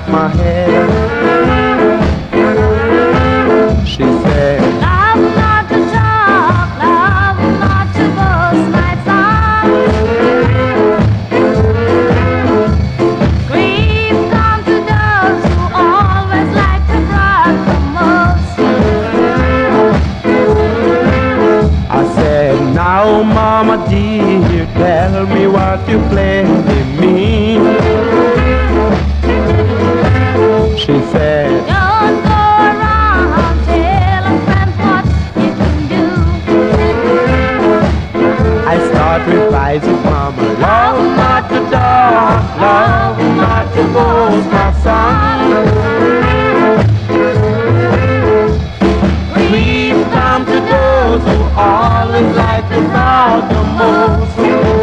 at my head. She said, love not to talk, love not to boast, my son. Grief comes to those who always like to brag the most. I said, now mama dear, tell me what you plainly mean. She said, Don't go around telling friends what you can do. I start revising mama, love not to talk, love not to boast, my son. Grief come to those who always like to brag the most.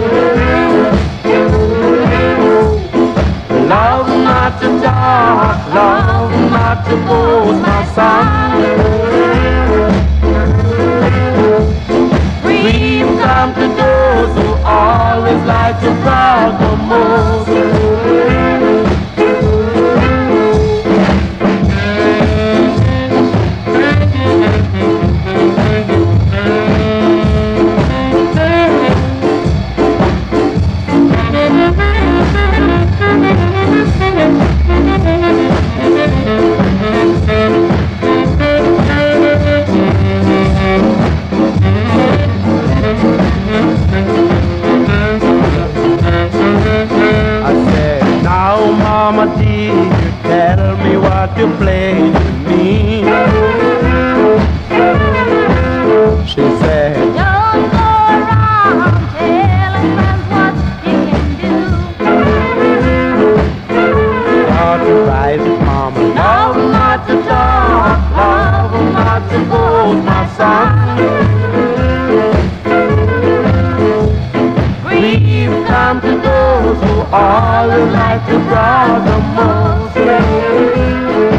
Love not to talk, love not to boast, my son. Grief come to those who always like to brag the most. Mama dear, tell me what you plain to me. She said, Don't go around telling friends what you can do. start to rise it, mama. Love not to talk, love not to boast, my son. Grief come to those who always like to brag the most.